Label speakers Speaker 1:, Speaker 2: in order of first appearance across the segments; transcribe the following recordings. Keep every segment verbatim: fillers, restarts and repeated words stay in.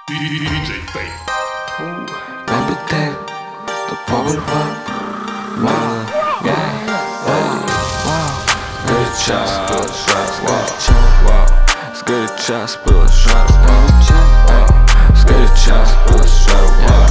Speaker 1: диджей Тейп.
Speaker 2: Baby Tech, the power one. Wow, yeah, wow, wow. Сгорит час, было жарко. Wow, сгорит час, было жарко. Wow, сгорит час, было жарко.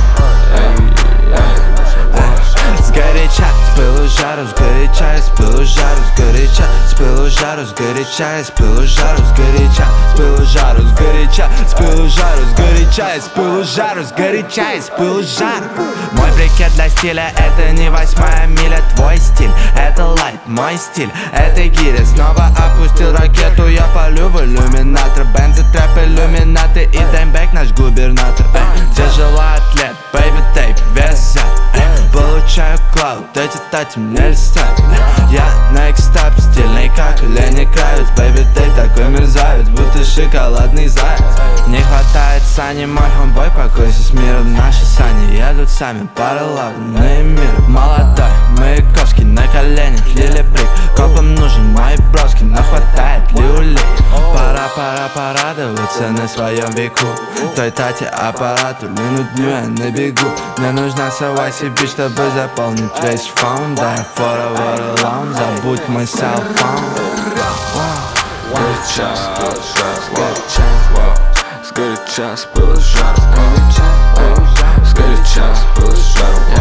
Speaker 3: Сгорит час, пылу жару, сгорит час, пылу жару, сгорит час, пылу жару, сгорит час, пылу жару, сгорит час, пылу жару, сгорит час, пылу жару, сгорит час, пылу жару, сгорит час, пылу жару. Мой брикет для стиля, это не восьмая миля, твой стиль, это лайт, мой стиль, это гири. Снова опустил ракету, я палю в иллюминатор, бензы, трэп, иллюминаты и таймбэк наш губернатор. Тяжело атлет, baby tape, вес за. Получаю клауд, эти тати мне листают. Я на экстап, стильный как Лени Кравец. Baby, ты такой мерзавец, будто шоколадный заяц. Не хватает сани, мой хомбой, покойся с миром. Наши сани едут сами, параллельные миры. Молодой, Маяковский, на коленях, Лили Брик. Копам нужен мой броски, но хватает ли улик? Пора, пора порадоваться на своем веку. Той тате аппарату, минут дню я на бегу. Мне нужна сова себе, чтобы заполнить весь фон. Дай forever alone, забудь мой селфон.
Speaker 2: Сгорит час, было жарко. Сгорит час, было жарко. Сгорит час, было жарко.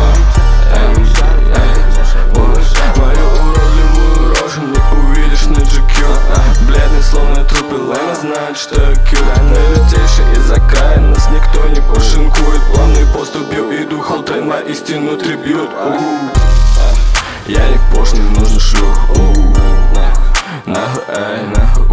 Speaker 2: Мою уродливую рожу не увидишь на джи кью. Бледный, словно труп, и Лена знает, что я кью. Налетевший из окрая, нас никто не пошинкует. Плавный поступил, иду холтрейн, воистину трибьют. Я не пош, не нужен шлюх. Нахуй, эй, нахуй.